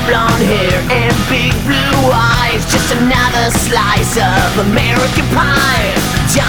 blonde hair and big blue eyes. Just another slice of American pie.